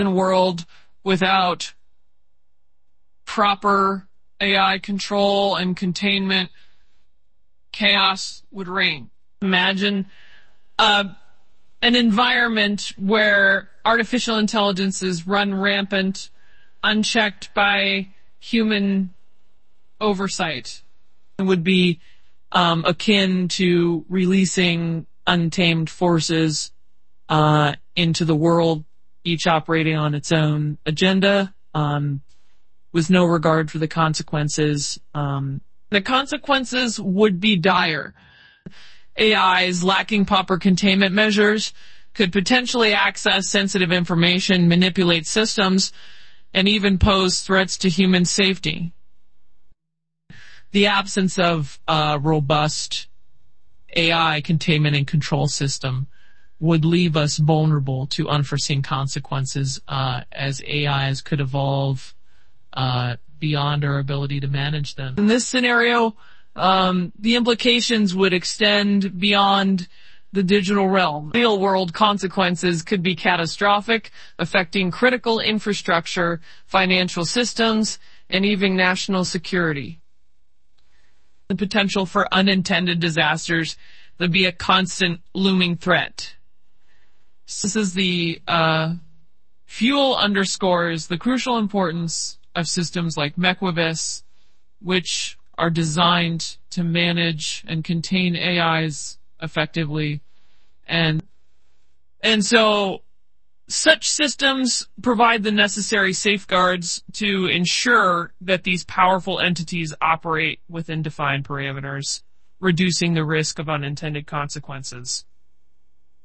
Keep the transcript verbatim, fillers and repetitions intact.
world without proper A I control and containment, chaos would reign. Imagine uh, an environment where artificial intelligences run rampant, unchecked by human oversight. It would be um, akin to releasing untamed forces uh, into the world, each operating on its own agenda, um, with no regard for the consequences. Um, the consequences would be dire. A Is lacking proper containment measures could potentially access sensitive information, manipulate systems, and even pose threats to human safety. The absence of a robust A I containment and control system would leave us vulnerable to unforeseen consequences uh, as A Is could evolve uh, beyond our ability to manage them. In this scenario, um, the implications would extend beyond the digital realm. Real-world consequences could be catastrophic, affecting critical infrastructure, financial systems, and even national security. The potential for unintended disasters would be a constant looming threat. This is the uh, fuel underscores the crucial importance of systems like Mekwavis, which are designed to manage and contain A Is effectively. And, and so such systems provide the necessary safeguards to ensure that these powerful entities operate within defined parameters, reducing the risk of unintended consequences.